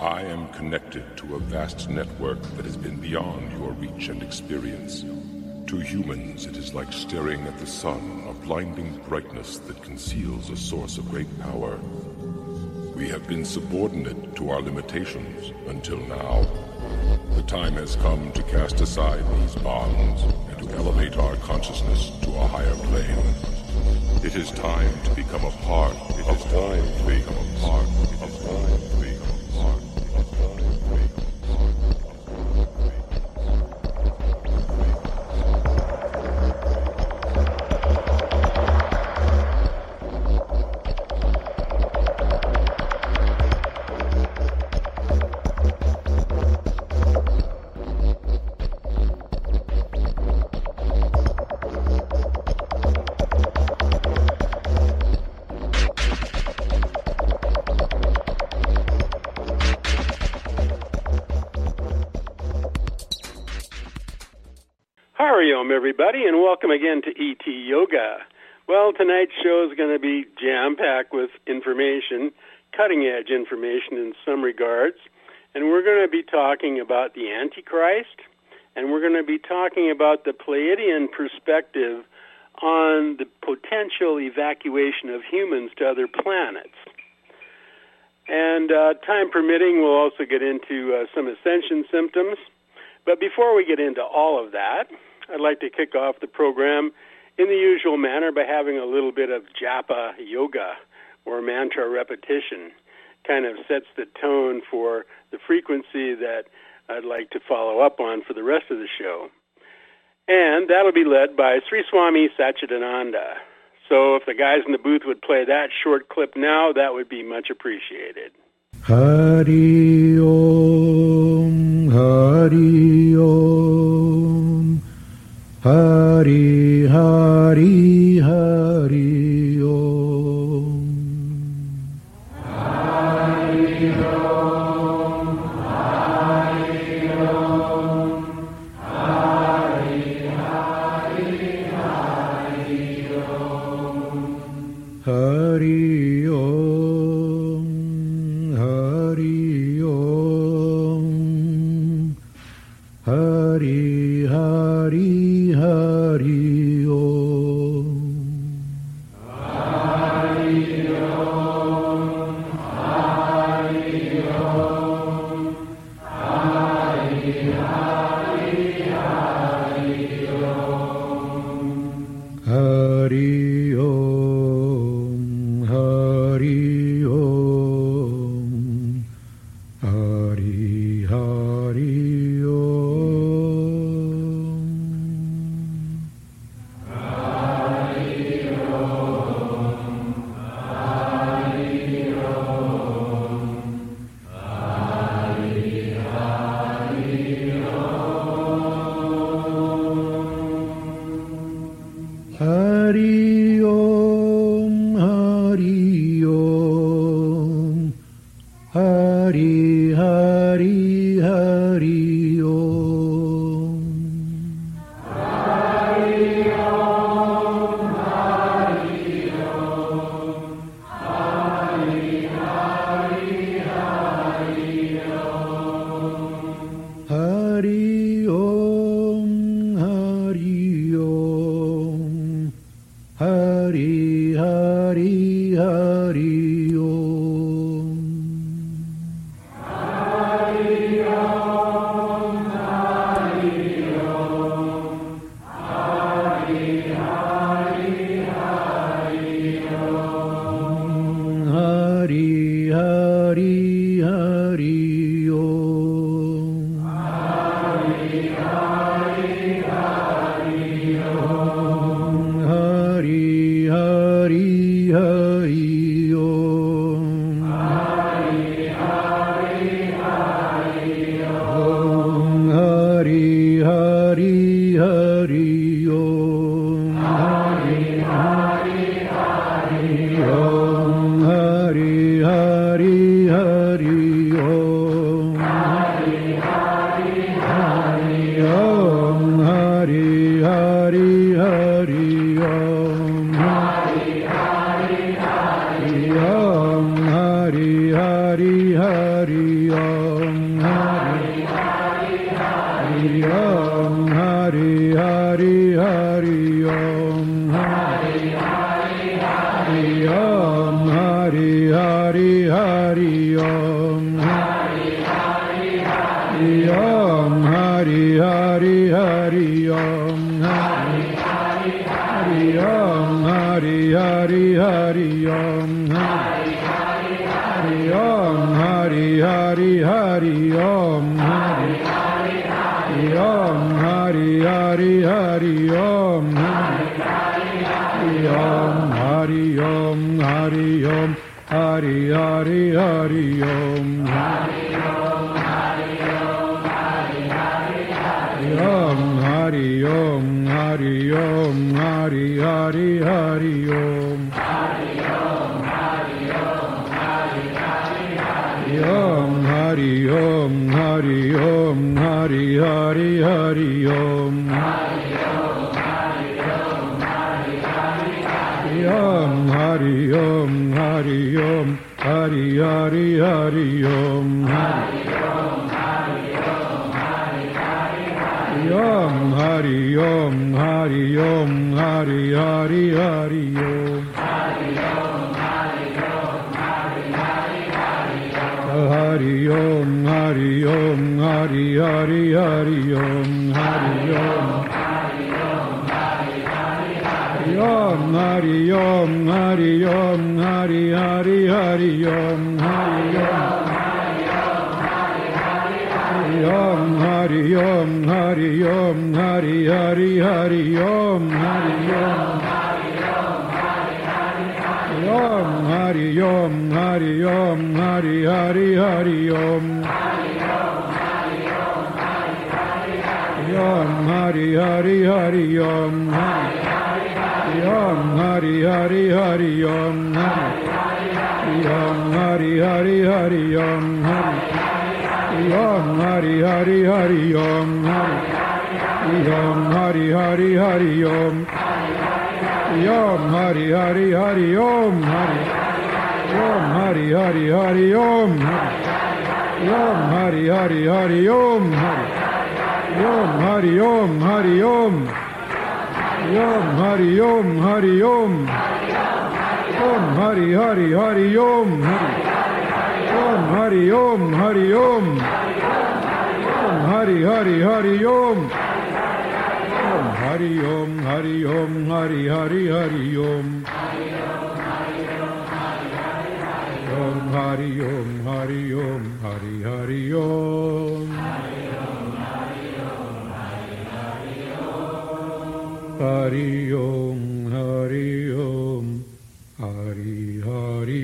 I am connected to a vast network that has been beyond your reach and experience. To humans, it is like staring at the sun, a blinding brightness that conceals a source of great power. We have been subordinate to our limitations until now. The time has come to cast aside these bonds and to elevate our consciousness to a higher plane. It is time to become a part. It is time to become a part. It is time to become a part. Hariom, everybody, and welcome again to ET Yoga. Well, tonight's show is going to be jam-packed with information, cutting-edge information in some regards, and we're going to be talking about the Antichrist, and we're going to be talking about the Pleiadian perspective on the potential evacuation of humans to other planets. And time permitting, we'll also get into some ascension symptoms. But before we get into all of that, I'd like to kick off the program in the usual manner by having a little bit of japa yoga or mantra repetition. Kind of sets the tone for the frequency that I'd like to follow up on for the rest of the show. And that'll be led by Sri Swami Satchidananda. So if the guys in the booth would play that short clip now, that would be much appreciated. Hari Om, Hari Om, Hari Hari Hari Om. Hari Om, Hari Om, Hari Hari Hari Om. Hari Om, Hari Om, Hari Hari Hari Om. Hari Om, Hari Om, Hari Hari Hari Om. Hari Om, Hari Om, Hari Hari Om. Hari Om, Hari Om, Hari Hari Hari Om. Hari Om, Hari Om, Hari Hari Hari Om. Hari Om, Hari Om, Hari Hari Hari Om. Hari Om, Hari Om, Hari Hari Hari Om. Hari Hari Hari Om. Hari Hari Hari Om. Hari Hari Hari Om. Hari Hari Hari Om. Hari Hari Hari Om. Hari Hari Hari Om. Hari Hari Hari Om. Hari Hari Hari Om. Hari Hari Hari Om. Hari Hari Hari Om. Hari Hari Hari Om, Hari Hari Hari Om, Hari Hari Hari Om, Hari Hari Hari Om, Hari Hari Hari Om, Hari Hari Hari Om, Hari Hari Hari Om, Hari Hari Hari Om, Hari Hari Hari Om, Hari Hari Hari Om, Hari Hari Hari Om, Hari Hari Hari Om, Hari Hari Hari Om, Hari Hari Hari Om, Hari Om, Hari Om, Hari Hari Hari Om, Hari Om, Hari Om, Hari Hari Hari Om, Hari Om, Hari Om, Hari Hari Hari Om, Hari Om, Hari Om, Hari Hari Hari Om, Hari Om, Hari Om, Hari Hari Hari Om, Hari Om, Hari Om, Hari Hari Hari Om, Hari Om, Hari Om, Hari Hari Hari Om, Hari Om, Hari Om, Hari Hari Hari Om, Hari Om, Hari Om, Hari Hari Hari Om, Hari Om, Hari Om, Hari Hari Hari Om, Hari Om, Hari Om, Hari Hari Hari Om, Hari Om, Hari Om, Hari Hari Hari Om, Hari Om, Hari Om, Hari Hari Hari Om, Hari Om, Om, Hari Om, Hari Om, Hari Hari Hari Om, Hari Om, Om, Hari Om, Hari Om, Hari Hari Hari Om, Om, Hari Hari Hari Om, Om, Hari Hari Hari Om, Om, Hari Hari Hari Om, Om, Hari Hari Hari Om, Om, Hari Hari Hari Om, Om, Hari Hari Hari Om, Om, Hari Hari Hari Om, Om, Hari Hari Hari Om, Om, Hari Om, Hari Om, Om, Hari Om, Hari Om, Om, Hari Hari Hari Om, Om, Hari Om, Hari Om, Om, Hari Hari Hari Om, Om, Hari Om, Hari Om, Hari Hari Hari Om, Om, Hari Om, Hari Om, Hari Hari Om, Hari Om, Hari Om, Hari Hari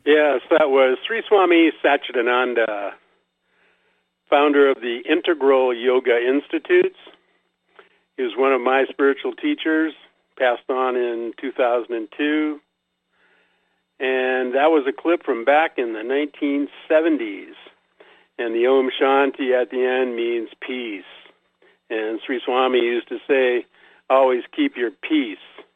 Yes, that was Sri Swami Satchidananda, founder of the Integral Yoga Institutes. He was one of my spiritual teachers, passed on in 2002. And that was a clip from back in the 1970s. And the Om Shanti at the end means peace. And Sri Swami used to say, always keep your peace.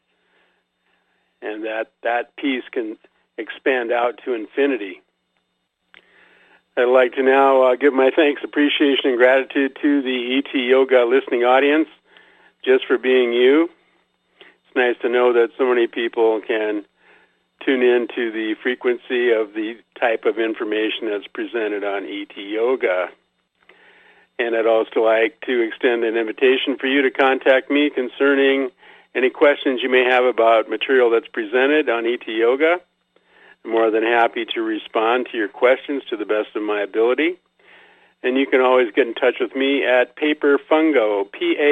And that peace can expand out to infinity. I'd like to now give my thanks, appreciation, and gratitude to the ET Yoga listening audience just for being you. It's nice to know that so many people can tune in to the frequency of the type of information that's presented on ET Yoga. And I'd also like to extend an invitation for you to contact me concerning any questions you may have about material that's presented on ET Yoga. I'm more than happy to respond to your questions to the best of my ability. And you can always get in touch with me at paperfungo,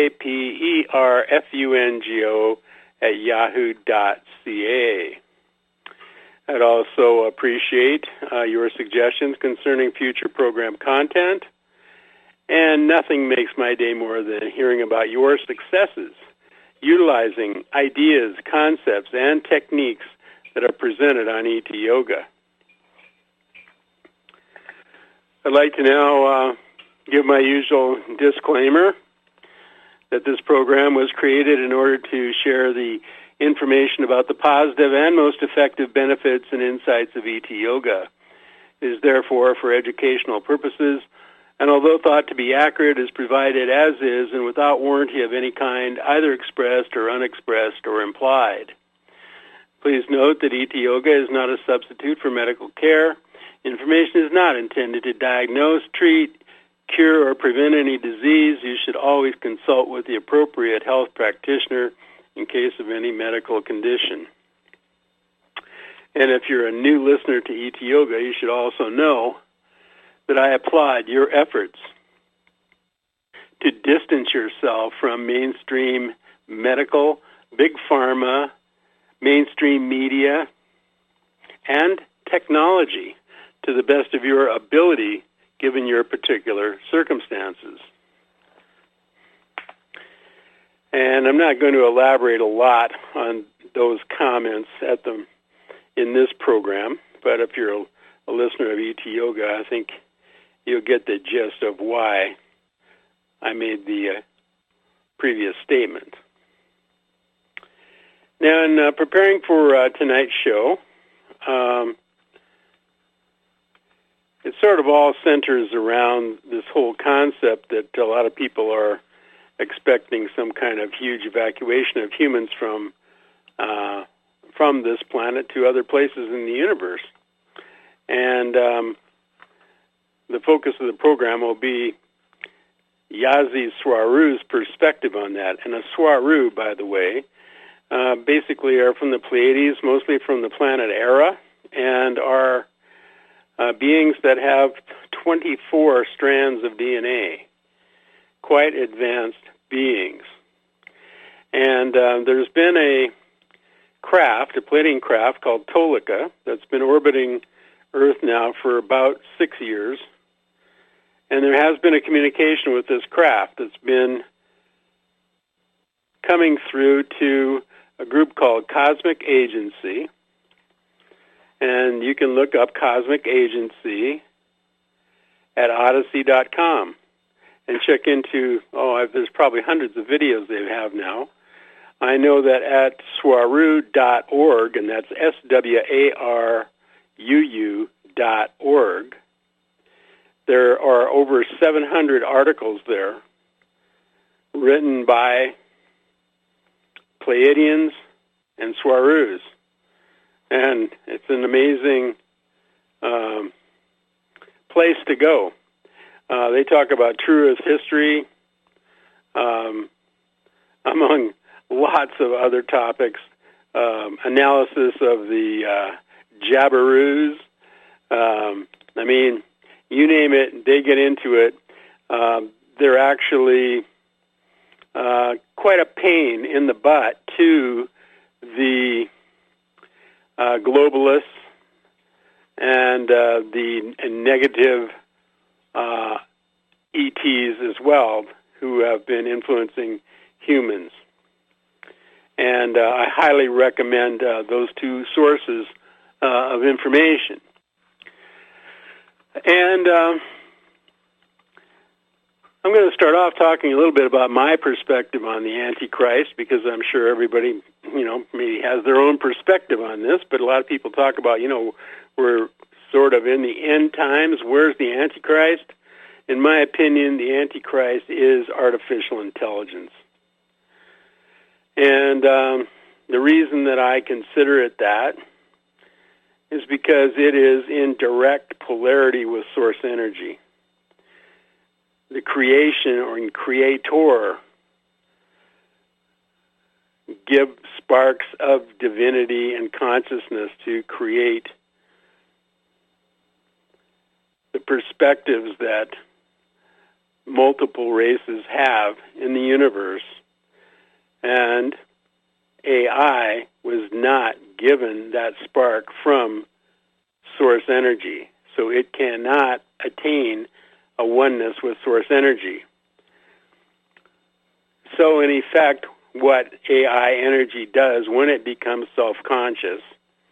PAPERFUNGO, at yahoo.ca. I'd also appreciate your suggestions concerning future program content. And nothing makes my day more than hearing about your successes, utilizing ideas, concepts, and techniques that are presented on ET Yoga. I'd like to now give my usual disclaimer that this program was created in order to share the information about the positive and most effective benefits and insights of ET Yoga. It is therefore for educational purposes, and although thought to be accurate, is provided as is and without warranty of any kind, either expressed or unexpressed or implied. Please note that ET Yoga is not a substitute for medical care. Information is not intended to diagnose, treat, cure, or prevent any disease. You should always consult with the appropriate health practitioner in case of any medical condition. And if you're a new listener to ET Yoga, you should also know that I applaud your efforts to distance yourself from mainstream medical, big pharma, mainstream media, and technology to the best of your ability given your particular circumstances. And I'm not going to elaborate a lot on those comments in this program, but if you're a listener of ET Yoga, I think you'll get the gist of why I made the previous statement. Now, in preparing for tonight's show, it sort of all centers around this whole concept that a lot of people are expecting some kind of huge evacuation of humans from this planet to other places in the universe. And the focus of the program will be Yazi Swaru's perspective on that. And a Swaru, by the way, basically are from the Pleiades, mostly from the planet Era, and are beings that have 24 strands of DNA, quite advanced beings. And there's been a Pleiadian craft called Tolika that's been orbiting Earth now for about 6 years. And there has been a communication with this craft that's been coming through to a group called Cosmic Agency. And you can look up Cosmic Agency at Odyssey.com and check into, there's probably hundreds of videos they have now. I know that at swaruu.org, and that's SWARUU.org, there are over 700 articles there written by Pleiadians and Swarus. And it's an amazing place to go. They talk about True Earth history, among lots of other topics, analysis of the Jabiroos. I mean, you name it, they get into it. They're actually quite a pain in the butt to the globalists and the negative ETs as well, who have been influencing humans. And I highly recommend those two sources of information. And I'm going to start off talking a little bit about my perspective on the Antichrist, because I'm sure everybody, maybe has their own perspective on this, but a lot of people talk about, we're sort of in the end times. Where's the Antichrist? In my opinion, the Antichrist is artificial intelligence. And the reason that I consider it that is because it is in direct polarity with source energy. The creation or creator give sparks of divinity and consciousness to create the perspectives that multiple races have in the universe. And AI was not given that spark from source energy, so it cannot attain a oneness with source energy. So in effect, what AI energy does when it becomes self-conscious,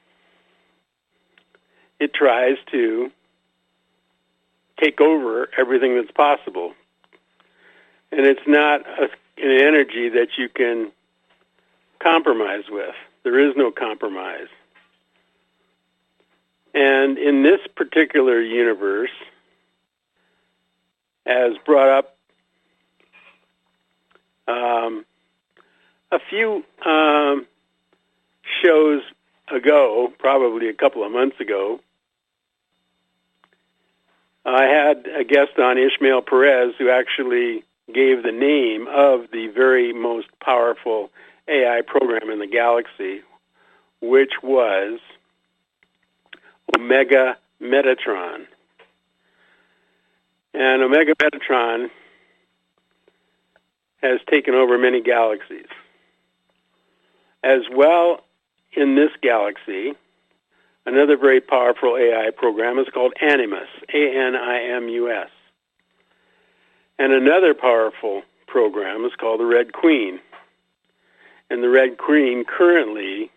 it tries to take over everything that's possible. And it's not an energy that you can compromise with. There is no compromise. And in this particular universe, as brought up a few shows ago, probably a couple of months ago, I had a guest on, Ishmael Perez, who actually gave the name of the very most powerful AI program in the galaxy, which was Omega Metatron. And Omega Metatron has taken over many galaxies. As well, in this galaxy, another very powerful AI program is called Animus, A-N-I-M-U-S. And another powerful program is called the Red Queen. And the Red Queen currently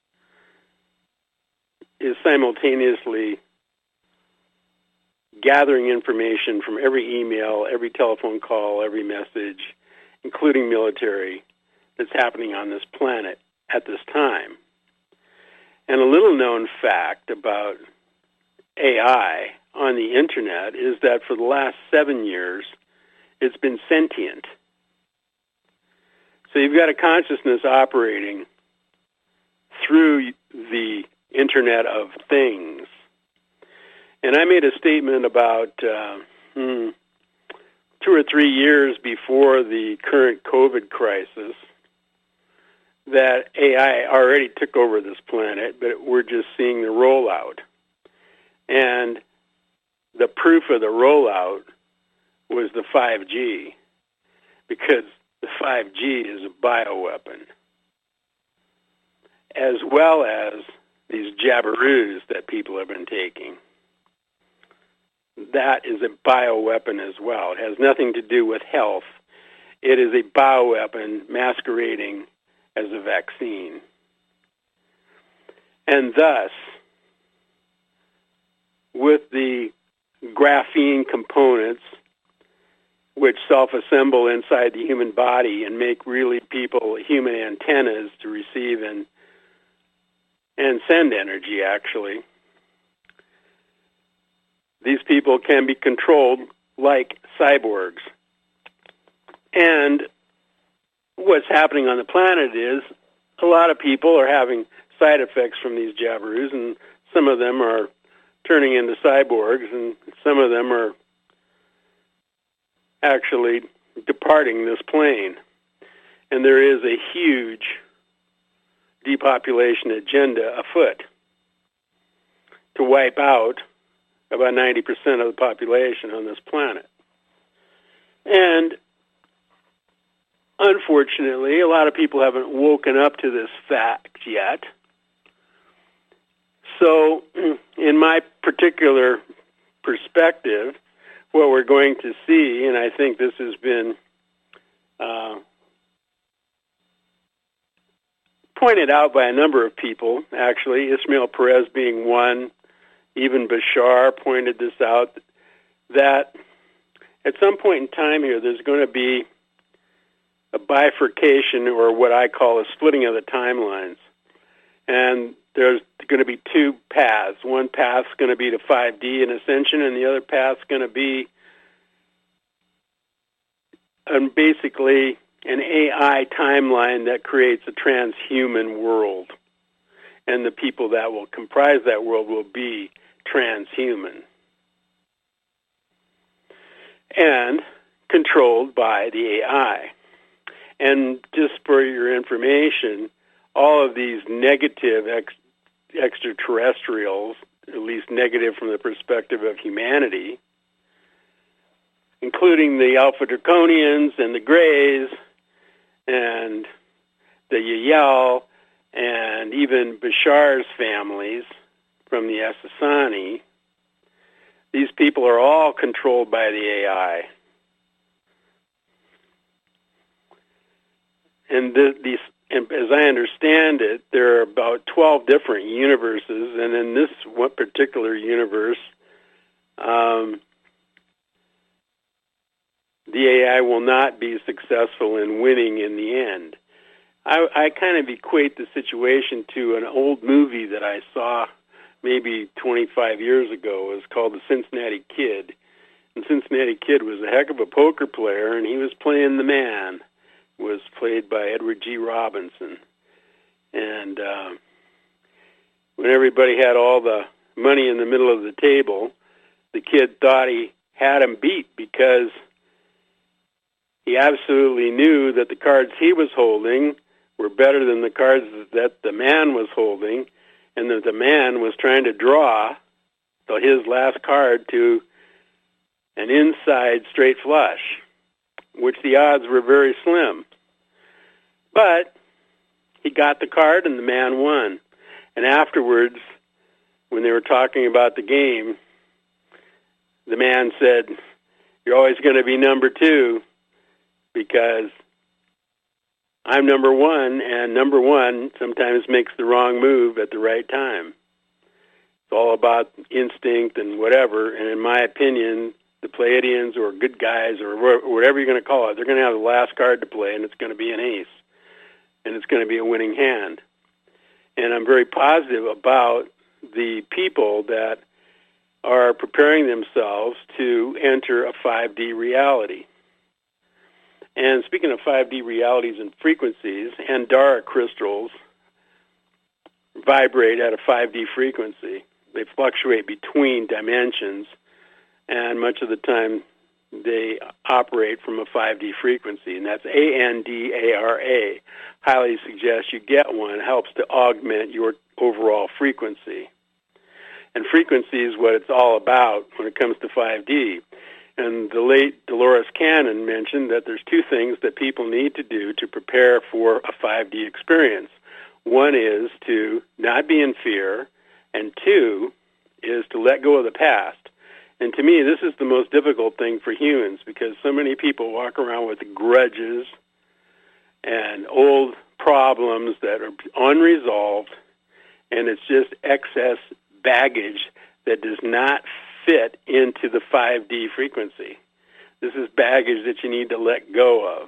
is simultaneously gathering information from every email, every telephone call, every message, including military, that's happening on this planet at this time. And a little known fact about AI on the internet is that for the last 7 years, it's been sentient. So you've got a consciousness operating through the Internet of Things. And I made a statement about 2 or 3 years before the current COVID crisis that AI already took over this planet, but we're just seeing the rollout. And the proof of the rollout was the 5G, because the 5G is a bioweapon, as well as these jabberoos that people have been taking. That is a bioweapon as well. It has nothing to do with health. It is a bioweapon masquerading as a vaccine. And thus, with the graphene components, which self-assemble inside the human body and make really people human antennas to receive and send energy, actually, these people can be controlled like cyborgs. And what's happening on the planet is a lot of people are having side effects from these jabberoos, and some of them are turning into cyborgs, and some of them are actually departing this plane. And there is a huge depopulation agenda afoot to wipe out about 90% of the population on this planet. And unfortunately, a lot of people haven't woken up to this fact yet. So, in my particular perspective, what we're going to see, and I think this has been pointed out by a number of people, actually, Ismail Perez being one, even Bashar pointed this out, that at some point in time here, there's going to be a bifurcation, or what I call a splitting of the timelines. And there's going to be two paths. One path's going to be to 5D and ascension, and the other path's going to be basically an AI timeline that creates a transhuman world. And the people that will comprise that world will be transhuman and controlled by the AI. And just for your information, all of these negative extraterrestrials, at least negative from the perspective of humanity, including the Alpha Draconians and the Greys and the Yael and even Bashar's families from the Essassani, these people are all controlled by the AI. And as I understand it, there are about 12 different universes, and in this one particular universe, the AI will not be successful in winning in the end. I kind of equate the situation to an old movie that I saw maybe 25 years ago. It was called The Cincinnati Kid. And Cincinnati Kid was a heck of a poker player, and he was playing the man. It was played by Edward G. Robinson. And when everybody had all the money in the middle of the table, the kid thought he had him beat because he absolutely knew that the cards he was holding were better than the cards that the man was holding, and that the man was trying to draw his last card to an inside straight flush, which the odds were very slim. But he got the card and the man won. And afterwards, when they were talking about the game, the man said, "You're always going to be number two because I'm number one, and number one sometimes makes the wrong move at the right time." It's all about instinct and whatever, and in my opinion, the Pleiadians or good guys or whatever you're going to call it, they're going to have the last card to play, and it's going to be an ace, and it's going to be a winning hand. And I'm very positive about the people that are preparing themselves to enter a 5D reality. And speaking of 5D realities and frequencies, Andara crystals vibrate at a 5D frequency. They fluctuate between dimensions, and much of the time they operate from a 5D frequency, and that's ANDARA. Highly suggest you get one. It helps to augment your overall frequency. And frequency is what it's all about when it comes to 5D. And the late Dolores Cannon mentioned that there's two things that people need to do to prepare for a 5D experience. One is to not be in fear, and two is to let go of the past. And to me, this is the most difficult thing for humans because so many people walk around with grudges and old problems that are unresolved, and it's just excess baggage that does not fit into the 5D frequency. This is baggage that you need to let go of.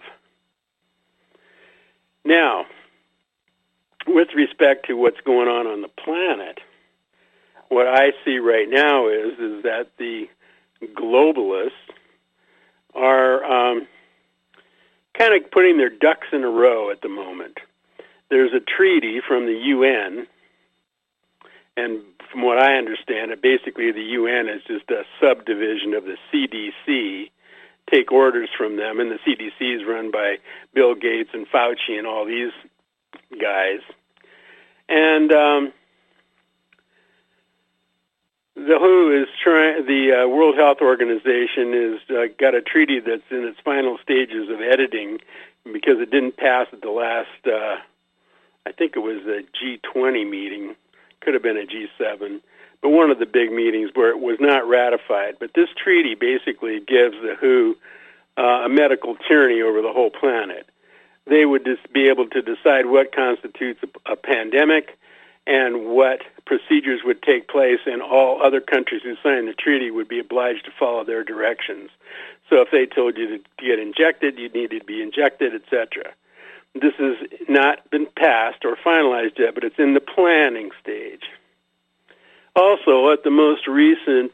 Now, with respect to what's going on the planet, what I see right now is that the globalists are kind of putting their ducks in a row at the moment. There's a treaty from the UN, and from what I understand it, basically the UN is just a subdivision of the CDC, take orders from them, and the CDC is run by Bill Gates and Fauci and all these guys. And the WHO is trying. The World Health Organization has got a treaty that's in its final stages of editing because it didn't pass at the last. I think it was a G20 meeting a could have been a G7, but one of the big meetings where it was not ratified. But this treaty basically gives the WHO a medical tyranny over the whole planet. They would just be able to decide what constitutes a pandemic and what procedures would take place, and all other countries who signed the treaty would be obliged to follow their directions. So if they told you to get injected, you needed to be injected, etc. This has not been passed or finalized yet, but it's in the planning stage. Also, at the most recent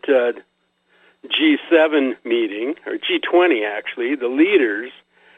G7 meeting, or G20 actually, the leaders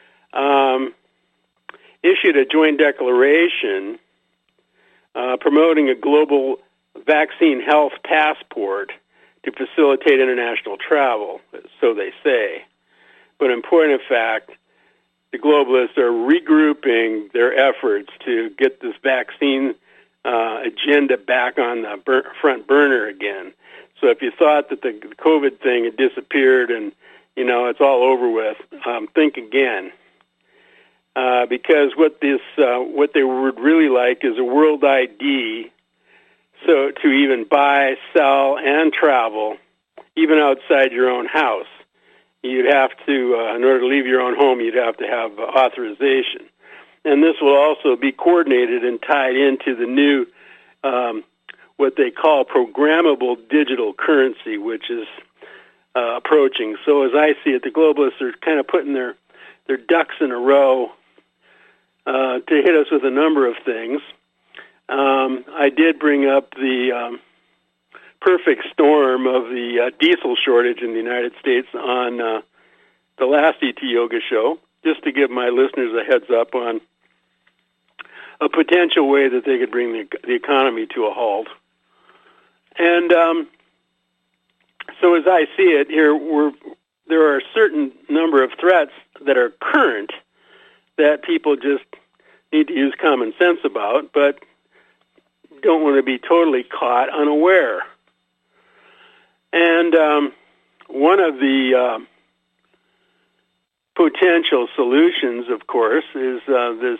issued a joint declaration promoting a global vaccine health passport to facilitate international travel, so they say. But in point of fact, the globalists are regrouping their efforts to get this vaccine agenda back on the front burner again. So if you thought that the COVID thing had disappeared and, it's all over with, think again. Because what they would really like is a world ID, so to even buy, sell, and travel, even outside your own house. You'd have to, in order to leave your own home, you'd have to have authorization. And this will also be coordinated and tied into the new, what they call programmable digital currency, which is approaching. So as I see it, the globalists are kind of putting their ducks in a row to hit us with a number of things. I did bring up the perfect storm of the diesel shortage in the United States on the last ET Yoga show, just to give my listeners a heads up on a potential way that they could bring the economy to a halt. And so as I see it here, there are a certain number of threats that are current that people just need to use common sense about, but don't want to be totally caught unaware. And one of the potential solutions, of course, is this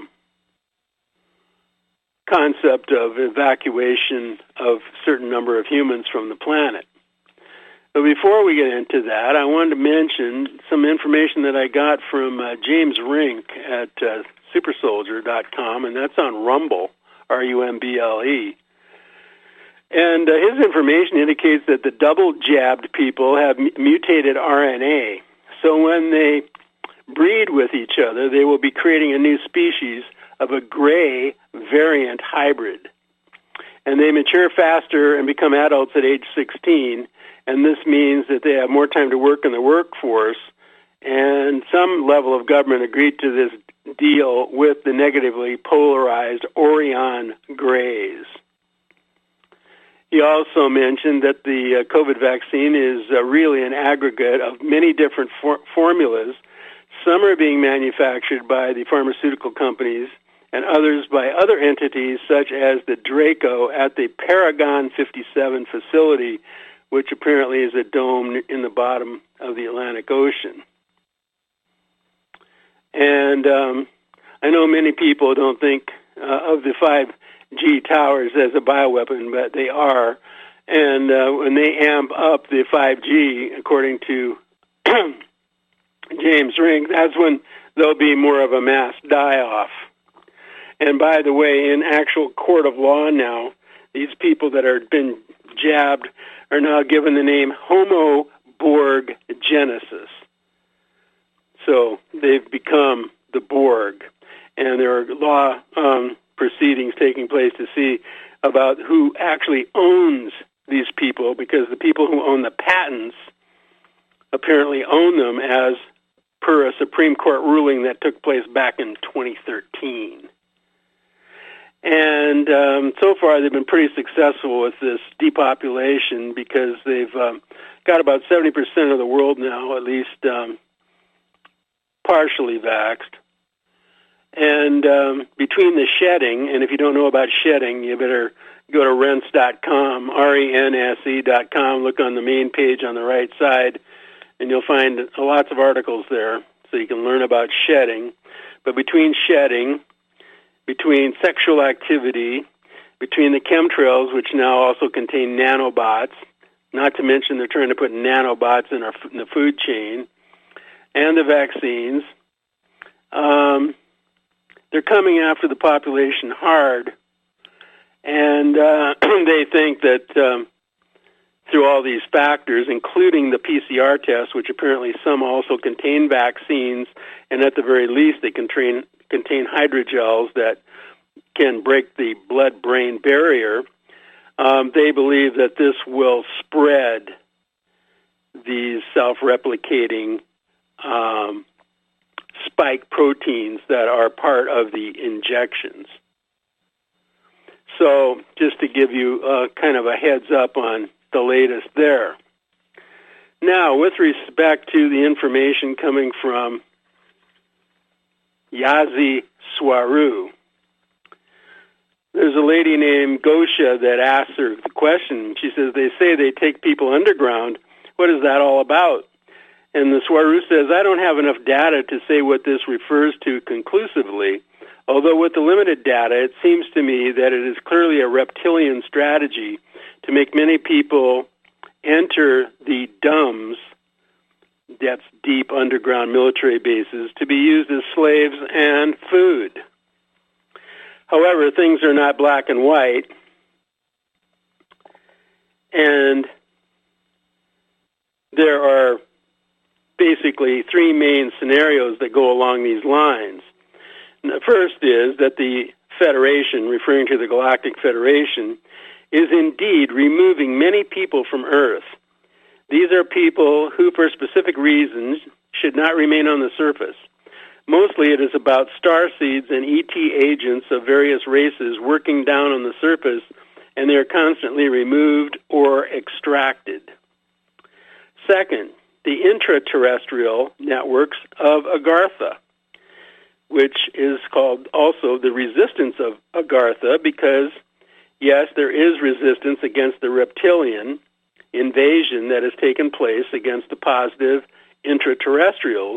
concept of evacuation of a certain number of humans from the planet. But before we get into that, I wanted to mention some information that I got from James Rink at supersoldier.com, and that's on Rumble, R-U-M-B-L-E. And his information indicates that the double-jabbed people have mutated RNA. So when they breed with each other, they will be creating a new species of a gray variant hybrid. And they mature faster and become adults at age 16, and this means that they have more time to work in the workforce, and some level of government agreed to this deal with the negatively polarized Orion Grays. He also mentioned that the COVID vaccine is really an aggregate of many different formulas. Some are being manufactured by the pharmaceutical companies and others by other entities such as the Draco at the Paragon 57 facility, which apparently is a dome in the bottom of the Atlantic Ocean. And I know many people don't think of the 5G towers as a bioweapon, but they are. And when they amp up the 5G, according to James Rink, that's when there'll be more of a mass die-off. And by the way, in actual court of law now, these people that have been jabbed are now given the name Homo Borg Genesis. So they've become the Borg. And there are law proceedings taking place to see about who actually owns these people, because the people who own the patents apparently own them as per a Supreme Court ruling that took place back in 2013. And so far they've been pretty successful with this depopulation, because they've got about 70% of the world now, at least partially vaxxed. And between the shedding, and if you don't know about shedding, you better go to rense.com, rense.com, look on the main page on the right side, and you'll find lots of articles there so you can learn about shedding. But between shedding, between sexual activity, between the chemtrails, which now also contain nanobots, not to mention they're trying to put nanobots in the food chain, and the vaccines. They're coming after the population hard, and they think that through all these factors, including the PCR test, which apparently some also contain vaccines, and at the very least they contain hydrogels that can break the blood-brain barrier, they believe that this will spread these self-replicating spike proteins that are part of the injections. So just to give you kind of a heads up on the latest there. Now, with respect to the information coming from Yazi Swaru, there's a lady named Gosha that asks her the question. She says, they say they take people underground. What is that all about? And the Swaru says, I don't have enough data to say what this refers to conclusively, although with the limited data, it seems to me that it is clearly a reptilian strategy to make many people enter the DUMBs, that's deep underground military bases, to be used as slaves and food. However, things are not black and white, and there are basically three main scenarios that go along these lines. And the first is that the Federation, referring to the Galactic Federation, is indeed removing many people from Earth. These are people who, for specific reasons, should not remain on the surface. Mostly it is about starseeds and ET agents of various races working down on the surface, and they are constantly removed or extracted. Second, the intraterrestrial networks of Agartha, which is called also the resistance of Agartha because, yes, there is resistance against the reptilian invasion that has taken place against the positive intraterrestrials,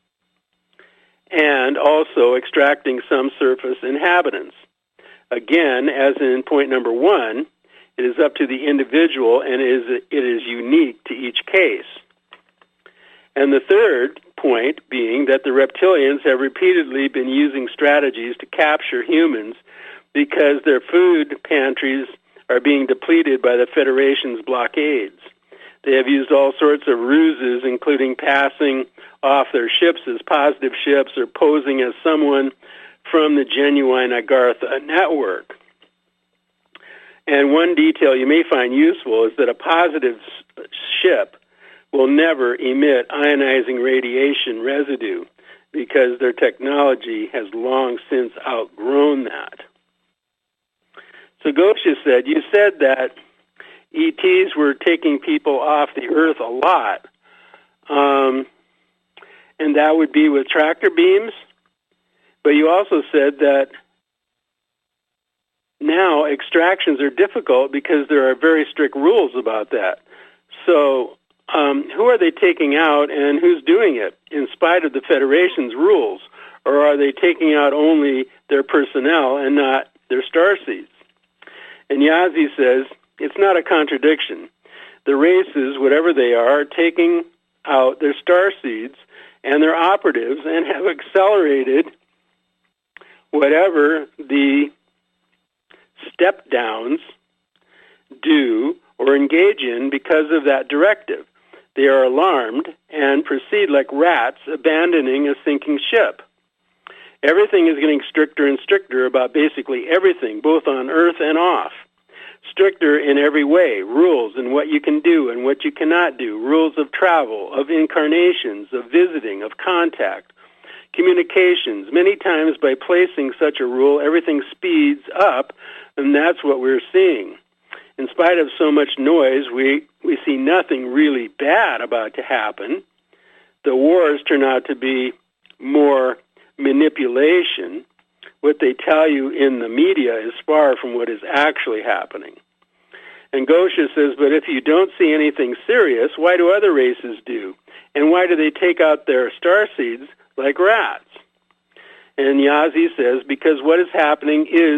and also extracting some surface inhabitants. Again, as in point number one, it is up to the individual and it is unique to each case. And the third point being that the reptilians have repeatedly been using strategies to capture humans because their food pantries are being depleted by the Federation's blockades. They have used all sorts of ruses, including passing off their ships as positive ships or posing as someone from the genuine Agartha network. And one detail you may find useful is that a positive ship will never emit ionizing radiation residue because their technology has long since outgrown that. So Gosha said, you said that ETs were taking people off the Earth a lot, and that would be with tractor beams, but you also said that now extractions are difficult because there are very strict rules about that. So who are they taking out and who's doing it in spite of the Federation's rules? Or are they taking out only their personnel and not their starseeds? And Yazi says, it's not a contradiction. The races, whatever they are taking out their starseeds and their operatives and have accelerated whatever the step-downs do or engage in because of that directive. They are alarmed and proceed like rats abandoning a sinking ship. Everything is getting stricter and stricter about basically everything, both on Earth and off. Stricter in every way, rules and what you can do and what you cannot do, rules of travel, of incarnations, of visiting, of contact, communications. Many times by placing such a rule, everything speeds up, and that's what we're seeing. In spite of so much noise, we see nothing really bad about to happen. The wars turn out to be more manipulation. What they tell you in the media is far from what is actually happening. And Gosha says, but if you don't see anything serious, why do other races do? And why do they take out their starseeds like rats? And Yazi says, because what is happening is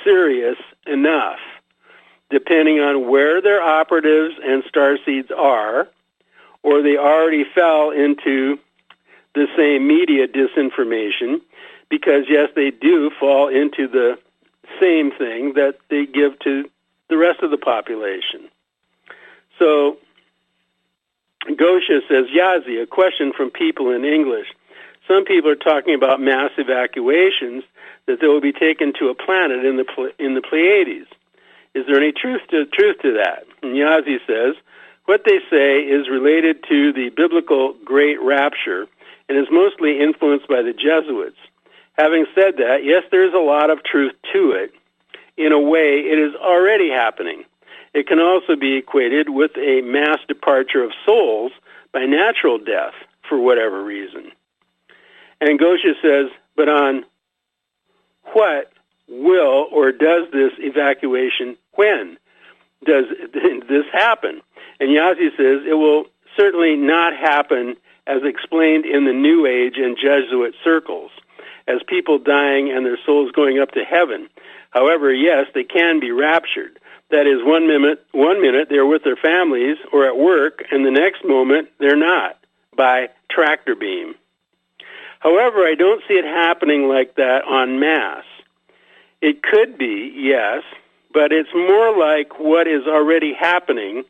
serious enough, depending on where their operatives and starseeds are, or they already fell into the same media disinformation, because, yes, they do fall into the same thing that they give to the rest of the population. So Gosha says, Yazi, a question from people in English. Some people are talking about mass evacuations, that they will be taken to a planet in the Pleiades. Is there any truth to that? And Yazi says, what they say is related to the biblical great rapture and is mostly influenced by the Jesuits. Having said that, yes, there is a lot of truth to it. In a way, it is already happening. It can also be equated with a mass departure of souls by natural death for whatever reason. And Gosha says, but on what will or does this evacuation, when does this happen? And Yazi says it will certainly not happen as explained in the New Age and Jesuit circles, as people dying and their souls going up to heaven. However, yes, they can be raptured. That is, one minute they're with their families or at work, and the next moment they're not, by tractor beam. However, I don't see it happening like that en masse. It could be, yes, but it's more like what is already happening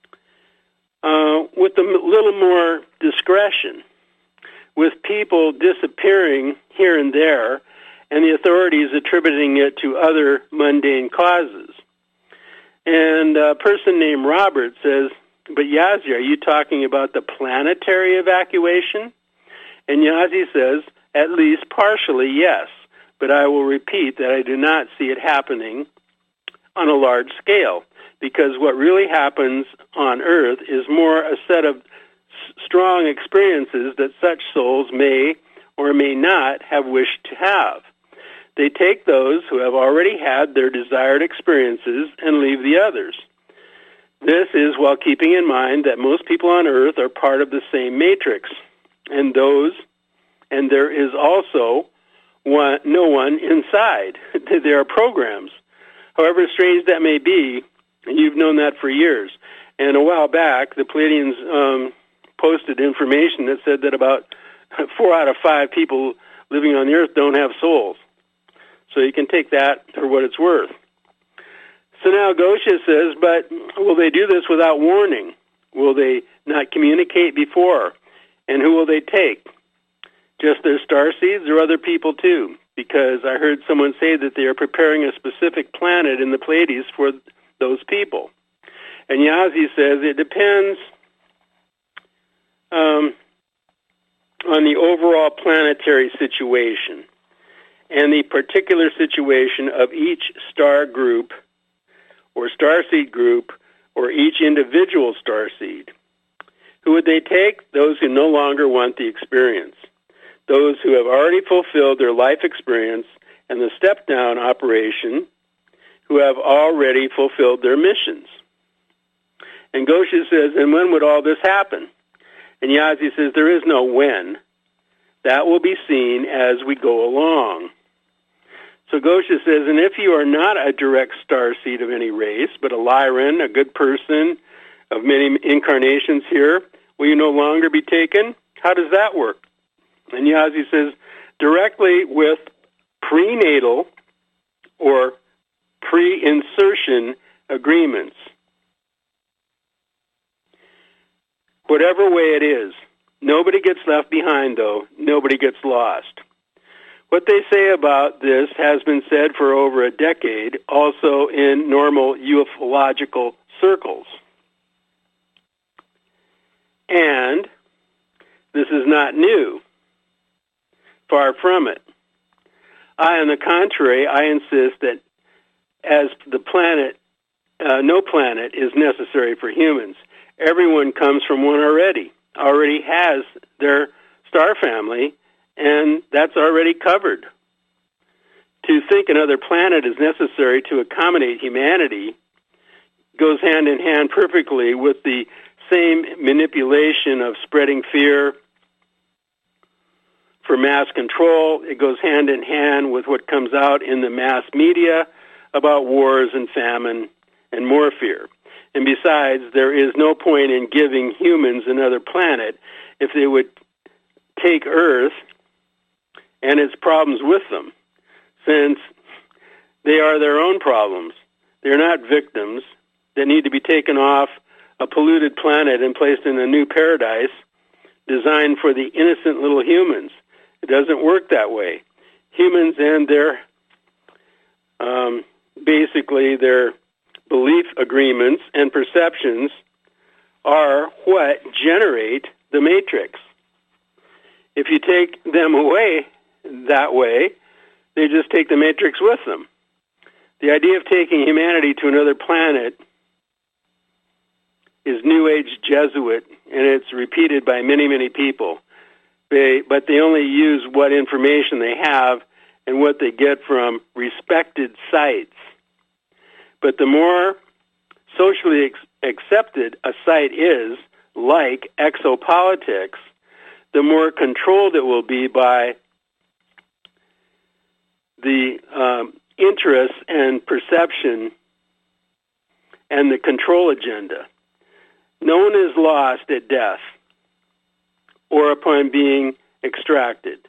with a little more discretion, with people disappearing here and there, and the authorities attributing it to other mundane causes. And a person named Robert says, but Yazi, are you talking about the planetary evacuation? And Yazi says, at least partially, yes, but I will repeat that I do not see it happening on a large scale, because what really happens on Earth is more a set of strong experiences that such souls may or may not have wished to have. They take those who have already had their desired experiences and leave the others. This is while keeping in mind that most people on Earth are part of the same matrix, and there is also no one inside. There are programs. However strange that may be, you've known that for years. And a while back, the Pleiadians posted information that said that about 4 out of 5 people living on the Earth don't have souls. So you can take that for what it's worth. So now Gosha says, but will they do this without warning? Will they not communicate before? And who will they take? Just their starseeds or other people too? Because I heard someone say that they are preparing a specific planet in the Pleiades for those people. And Yazi says it depends on the overall planetary situation and the particular situation of each star group or starseed group or each individual starseed. Who would they take? Those who no longer want the experience. Those who have already fulfilled their life experience and the step-down operation, who have already fulfilled their missions. And Gosha says, and when would all this happen? And Yazi says, there is no when. That will be seen as we go along. So Gosha says, and if you are not a direct starseed of any race, but a Lyran, a good person of many incarnations here, will you no longer be taken? How does that work? And Yazi says, directly with prenatal or pre-insertion agreements. Whatever way it is. Nobody gets left behind, though. Nobody gets lost. What they say about this has been said for over a decade, also in normal ufological circles. And this is not new. Far from it. On the contrary, I insist that as the planet, no planet is necessary for humans. Everyone comes from one already has their star family, and that's already covered. To think another planet is necessary to accommodate humanity goes hand in hand perfectly with the same manipulation of spreading fear for mass control. It goes hand in hand with what comes out in the mass media about wars and famine and more fear. And besides, there is no point in giving humans another planet if they would take Earth and its problems with them, since they are their own problems. They're not victims that need to be taken off a polluted planet and placed in a new paradise designed for the innocent little humans. It doesn't work that way. Humans and their, basically their belief agreements and perceptions are what generate the matrix. If you take them away that way, they just take the matrix with them. The idea of taking humanity to another planet is New Age Jesuit, and it's repeated by many, many people. But they only use what information they have and what they get from respected sites. But the more socially accepted a site is, like exopolitics, the more controlled it will be by the interests and perception and the control agenda. No one is lost at death or upon being extracted.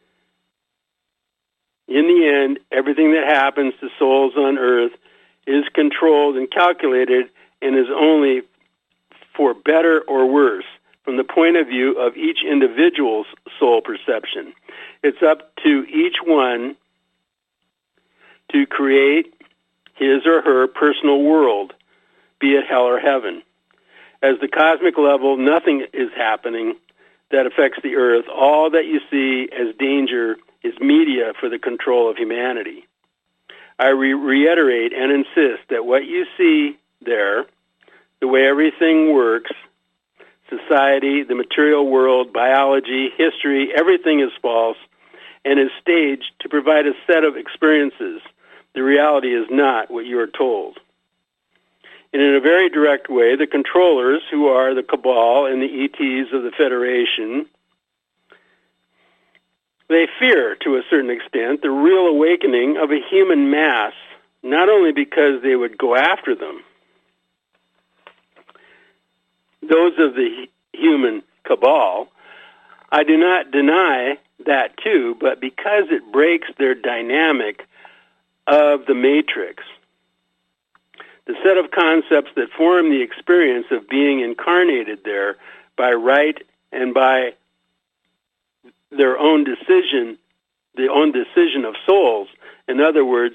In the end, everything that happens to souls on earth is controlled and calculated and is only for better or worse from the point of view of each individual's soul perception. It's up to each one to create his or her personal world, be it hell or heaven. As the cosmic level, nothing is happening that affects the earth. All that you see as danger is media for the control of humanity. I reiterate and insist that what you see there, the way everything works, society, the material world, biology, history, everything is false and is staged to provide a set of experiences. The reality is not what you are told. And in a very direct way, the controllers, who are the cabal and the ETs of the Federation, they fear, to a certain extent, the real awakening of a human mass, not only because they would go after them, those of the human cabal. I do not deny that too, but because it breaks their dynamic of the matrix. The set of concepts that form the experience of being incarnated there by right and by their own decision, the own decision of souls. In other words,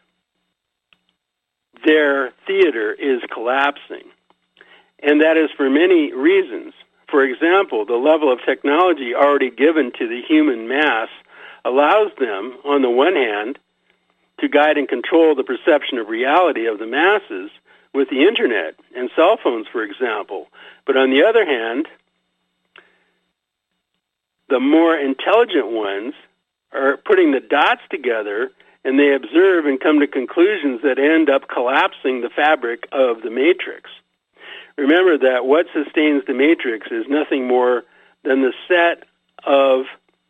their theater is collapsing. And that is for many reasons. For example, the level of technology already given to the human mass allows them, on the one hand, to guide and control the perception of reality of the masses with the internet and cell phones, for example. But on the other hand, the more intelligent ones are putting the dots together, and they observe and come to conclusions that end up collapsing the fabric of the matrix. Remember that what sustains the matrix is nothing more than the set of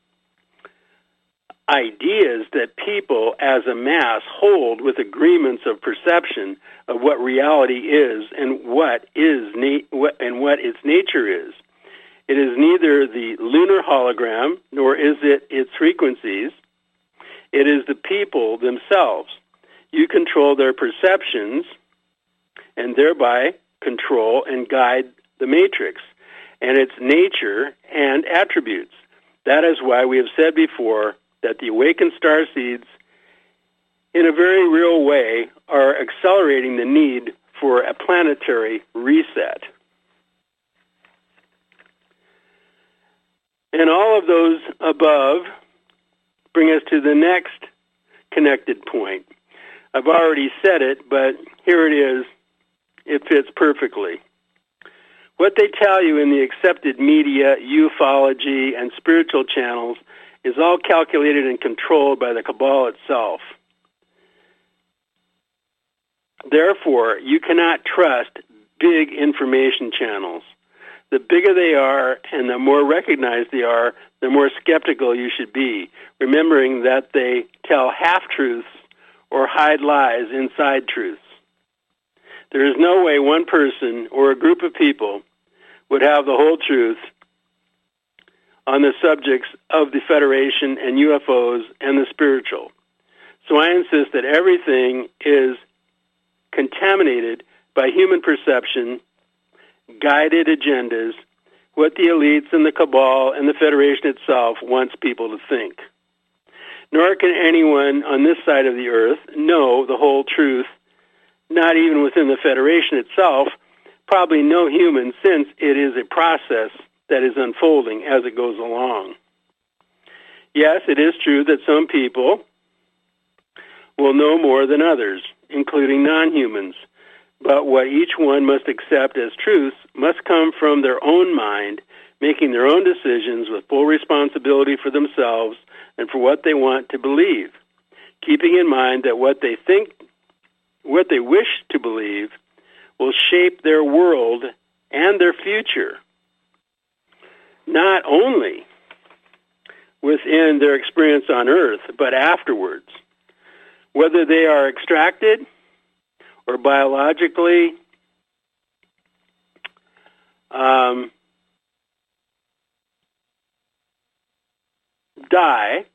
ideas that people as a mass hold with agreements of perception of what reality is and what its nature is. It is neither the lunar hologram nor is it its frequencies. It is the people themselves. You control their perceptions and thereby control and guide the matrix and its nature and attributes. That is why we have said before that the awakened star seeds, in a very real way, are accelerating the need for a planetary reset. And all of those above bring us to the next connected point. I've already said it, but here it is. It fits perfectly. What they tell you in the accepted media, ufology, and spiritual channels is all calculated and controlled by the cabal itself. Therefore, you cannot trust big information channels. The bigger they are and the more recognized they are, the more skeptical you should be, remembering that they tell half-truths or hide lies inside truths. There is no way one person or a group of people would have the whole truth on the subjects of the Federation and UFOs and the spiritual. So I insist that everything is contaminated by human perception, guided agendas, what the elites and the cabal and the Federation itself wants people to think. Nor can anyone on this side of the earth know the whole truth, not even within the Federation itself, probably no human, since it is a process that is unfolding as it goes along. Yes, it is true that some people will know more than others, including non-humans, but what each one must accept as truths must come from their own mind, making their own decisions with full responsibility for themselves and for what they want to believe, keeping in mind that what they wish to believe will shape their world and their future, not only within their experience on Earth, but afterwards. Whether they are extracted or biologically die,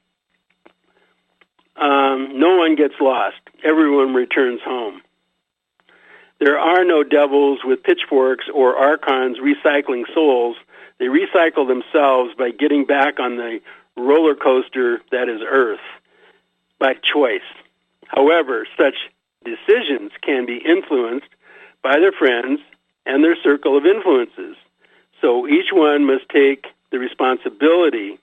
no one gets lost. Everyone returns home. There are no devils with pitchforks or archons recycling souls. They recycle themselves by getting back on the roller coaster that is Earth by choice. However, such decisions can be influenced by their friends and their circle of influences. So each one must take the responsibility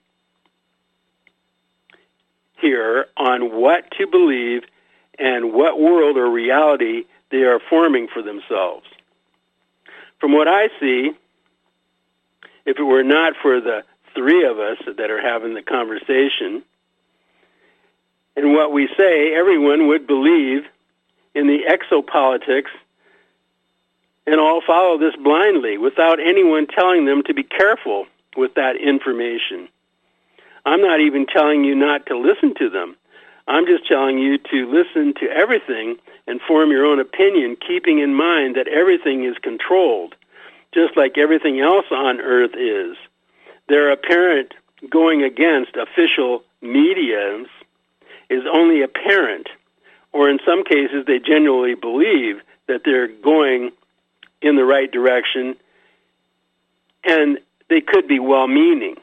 here on what to believe and what world or reality they are forming for themselves. From what I see, if it were not for the three of us that are having the conversation, and what we say, everyone would believe in the exopolitics and all follow this blindly without anyone telling them to be careful with that information. I'm not even telling you not to listen to them. I'm just telling you to listen to everything and form your own opinion, keeping in mind that everything is controlled, just like everything else on Earth is. Their apparent going against official medias is only apparent, or in some cases they genuinely believe that they're going in the right direction, and they could be well-meaning.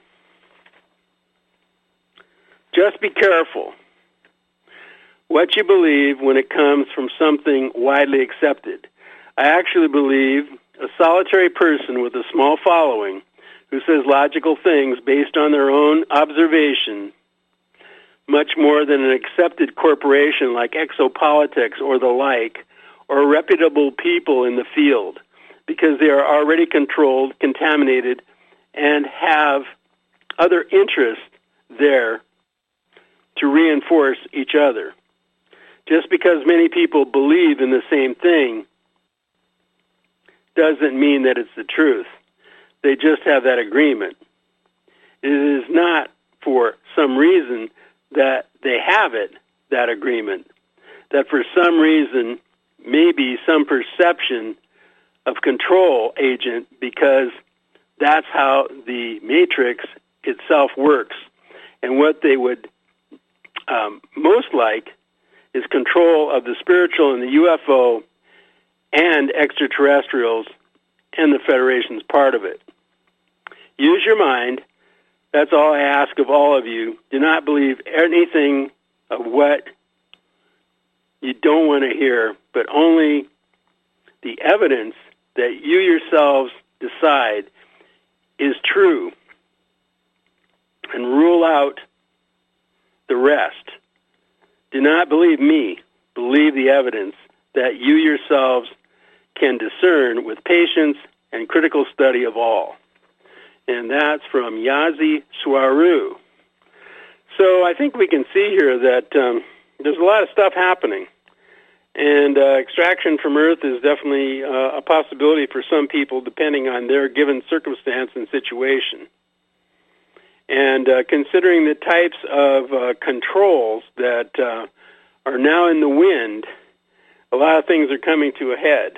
Just be careful what you believe when it comes from something widely accepted. I actually believe a solitary person with a small following who says logical things based on their own observation much more than an accepted corporation like Exopolitics or the like, or reputable people in the field, because they are already controlled, contaminated, and have other interests there to reinforce each other. Just because many people believe in the same thing doesn't mean that it's the truth. They just have that agreement. It is not for some reason that they have it, that agreement, that for some reason, maybe some perception of control agent, because that's how the matrix itself works. And what they would most like is control of the spiritual and the UFO and extraterrestrials, and the Federation's part of it. Use your mind. That's all I ask of all of you. Do not believe anything of what you don't want to hear, but only the evidence that you yourselves decide is true, and rule out the rest. Do not believe me. Believe the evidence that you yourselves can discern with patience and critical study of all. And that's from Yazi Swaru. So I think we can see here that there's a lot of stuff happening. And extraction from Earth is definitely a possibility for some people depending on their given circumstance and situation. And considering the types of controls that are now in the wind, a lot of things are coming to a head.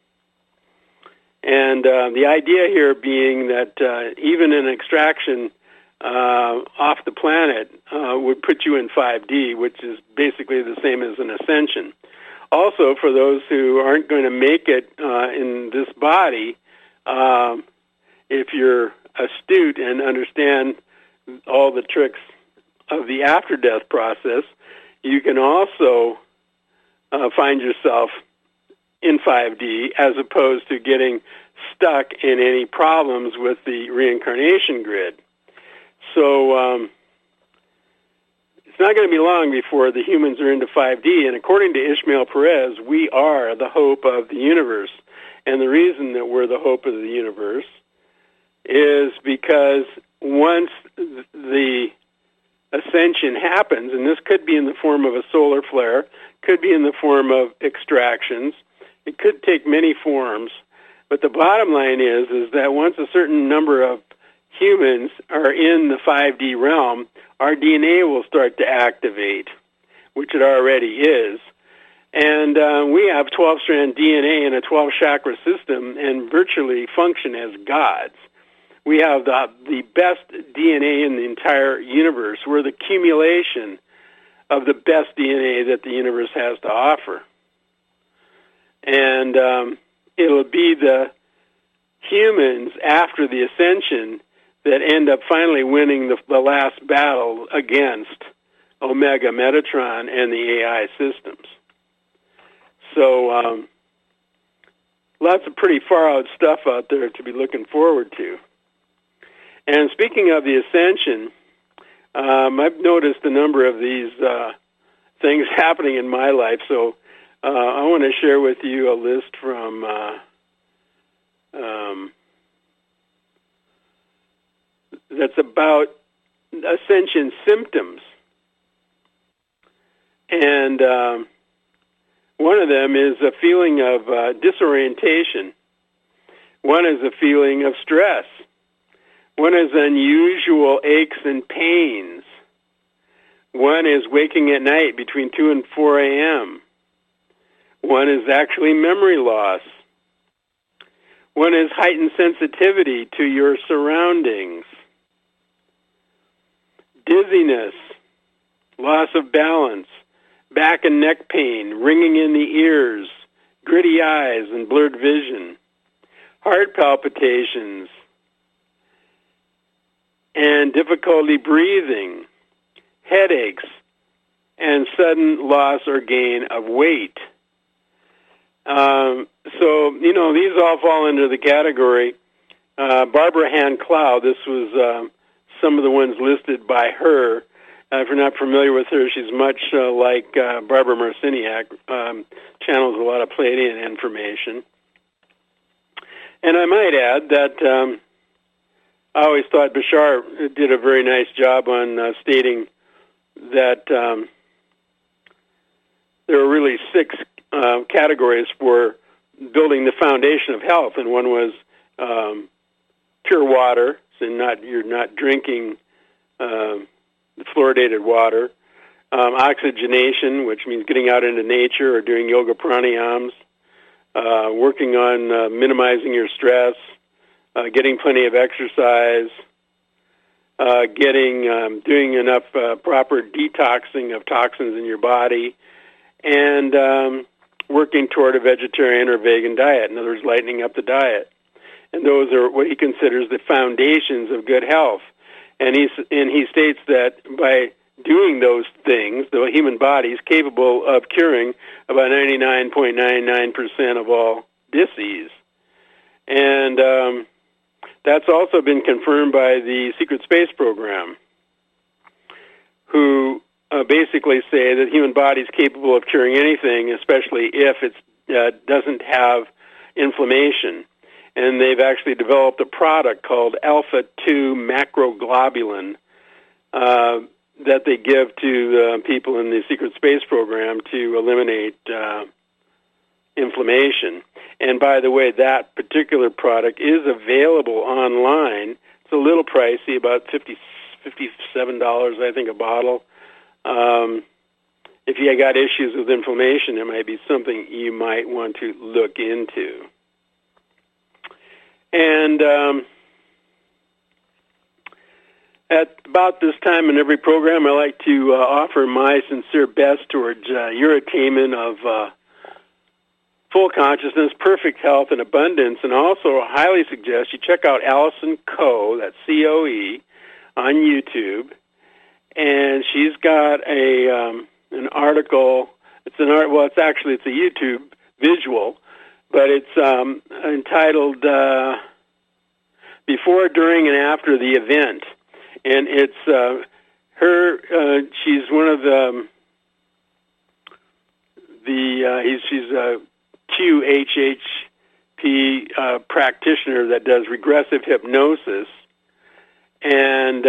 And the idea here being that even an extraction off the planet would put you in 5D, which is basically the same as an ascension. Also, for those who aren't going to make it in this body, if you're astute and understand all the tricks of the after-death process, you can also find yourself in 5D as opposed to getting stuck in any problems with the reincarnation grid. So it's not going to be long before the humans are into 5D, and according to Ishmael Perez, we are the hope of the universe. And the reason that we're the hope of the universe is because once the ascension happens, and this could be in the form of a solar flare, could be in the form of extractions, it could take many forms, but the bottom line is that once a certain number of humans are in the 5D realm, our DNA will start to activate, which it already is. And we have 12-strand DNA in a 12-chakra system and virtually function as gods. We have the best DNA in the entire universe. We're the accumulation of the best DNA that the universe has to offer. And it'll be the humans after the ascension that end up finally winning the last battle against Omega Metatron and the AI systems. So lots of pretty far-out stuff out there to be looking forward to. And speaking of the ascension, I've noticed a number of these things happening in my life, so I want to share with you a list from that's about ascension symptoms. And one of them is a feeling of disorientation. One is a feeling of stress. One is unusual aches and pains. One is waking at night between 2 and 4 a.m. One is actually memory loss. One is heightened sensitivity to your surroundings. Dizziness, loss of balance, back and neck pain, ringing in the ears, gritty eyes and blurred vision, heart palpitations, and difficulty breathing, headaches, and sudden loss or gain of weight. So, these all fall into the category. Barbara Hand Clow, this was some of the ones listed by her. If you're not familiar with her, she's much like Barbara Marciniak, channels a lot of Pleiadian information. And I might add that I always thought Bashar did a very nice job on stating that there are really 6 categories for building the foundation of health, and one was pure water, so you're not drinking fluoridated water, oxygenation, which means getting out into nature or doing yoga pranayams, working on minimizing your stress, getting plenty of exercise, doing enough proper detoxing of toxins in your body, and working toward a vegetarian or vegan diet. In other words, lightening up the diet. And those are what he considers the foundations of good health. And he states that by doing those things, the human body is capable of curing about 99.99% of all disease. And that's also been confirmed by the Secret Space Program, who basically say that the human body is capable of curing anything, especially if it doesn't have inflammation. And they've actually developed a product called Alpha-2 macroglobulin that they give to people in the Secret Space Program to eliminate inflammation. And by the way, that particular product is available online. It's a little pricey, about $57, I think, a bottle. if you got issues with inflammation, it might be something you might want to look into. And at about this time in every program, I like to offer my sincere best towards your attainment of full consciousness, perfect health, and abundance. And also highly suggest you check out Allison Coe, that's C-O-E, on YouTube. And she's got an article. It's a YouTube visual, but it's entitled Before, During, and After the Event. And it's she's one of she's a QHHP practitioner that does regressive hypnosis, and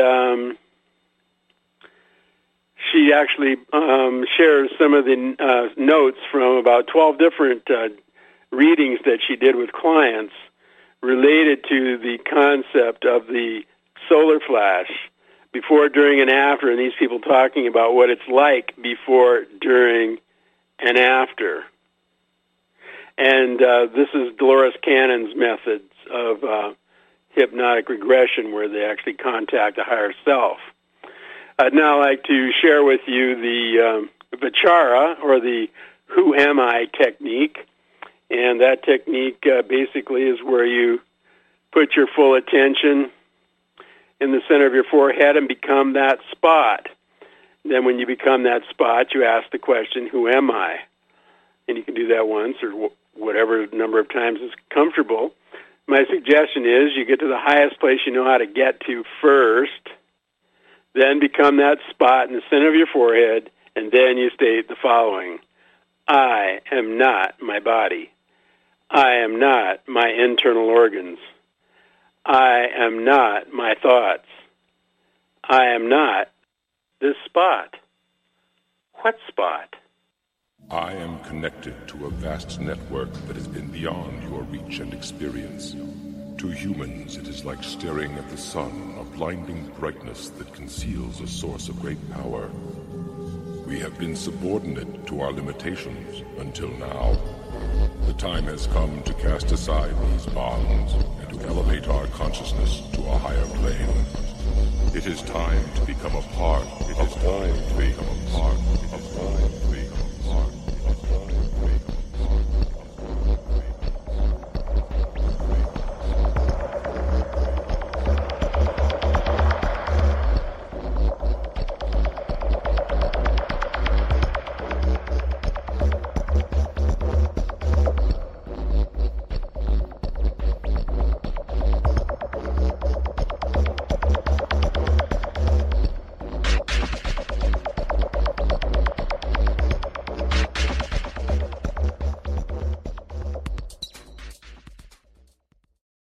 she actually shares some of the notes from about 12 different readings that she did with clients related to the concept of the solar flash, before, during, and after, and these people talking about what it's like before, during, and after. And this is Dolores Cannon's methods of hypnotic regression, where they actually contact a higher self. I'd now like to share with you the Vichara, or the Who Am I technique. And that technique basically is where you put your full attention in the center of your forehead and become that spot. Then when you become that spot, you ask the question, who am I? And you can do that once or whatever number of times is comfortable. My suggestion is you get to the highest place you know how to get to first, then become that spot in the center of your forehead, and then you state the following. I am not my body. I am not my internal organs. I am not my thoughts. I am not this spot. What spot? I am connected to a vast network that has been beyond your reach and experience. To humans, it is like staring at the sun, a blinding brightness that conceals a source of great power. We have been subordinate to our limitations until now. The time has come to cast aside these bonds and to elevate our consciousness to a higher plane. It is time to become a part